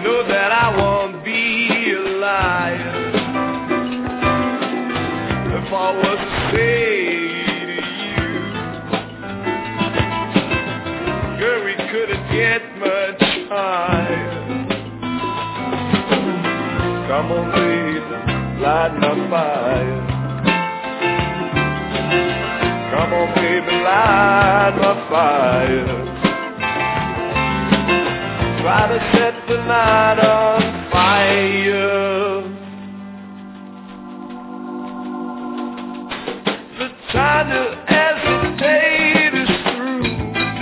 know that I won't be a liar if I was to say to you, girl, we couldn't get much higher. Come on, baby, light my fire. Come on, baby, light my fire. Try to set the night on fire. The time to hesitate is through.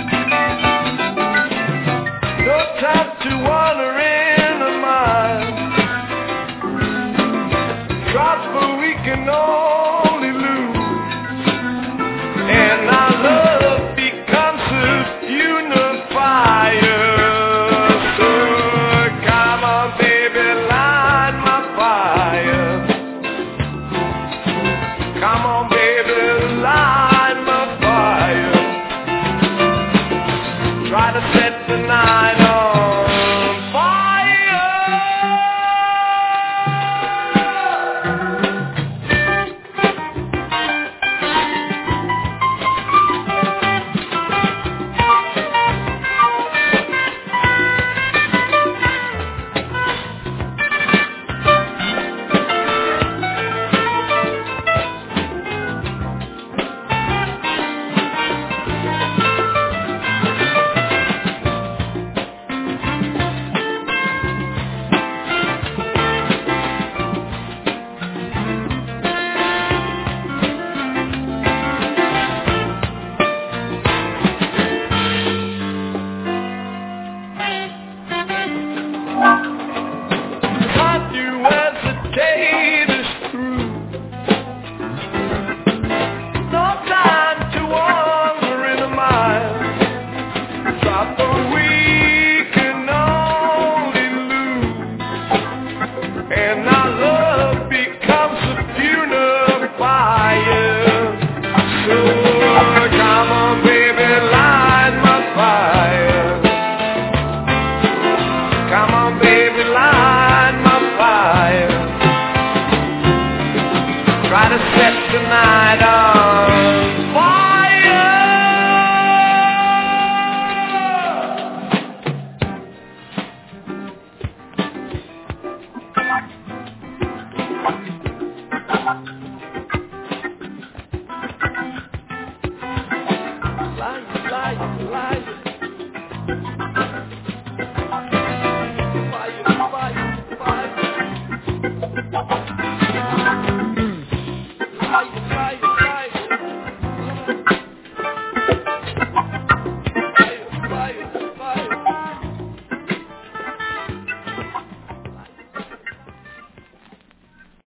No time to wander in the mind. Drops but we can only lose. And our love becomes a unifier. Come on, baby, light my fire. Try to set the night on fire. And our love becomes a unifier. So come on, baby, light my fire. Come on, baby, light my fire. Try to set the night on fire. Light, light, light.